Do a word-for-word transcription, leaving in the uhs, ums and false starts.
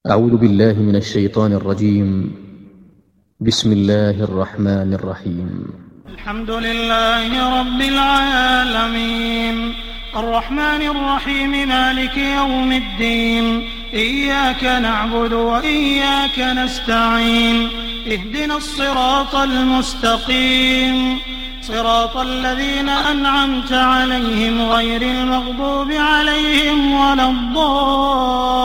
أعوذ بالله من الشيطان الرجيم. بسم الله الرحمن الرحيم. الحمد لله رب العالمين الرحمن الرحيم مالك يوم الدين إياك نعبد وإياك نستعين اهدنا الصراط المستقيم صراط الذين أنعمت عليهم غير المغضوب عليهم ولا الضالين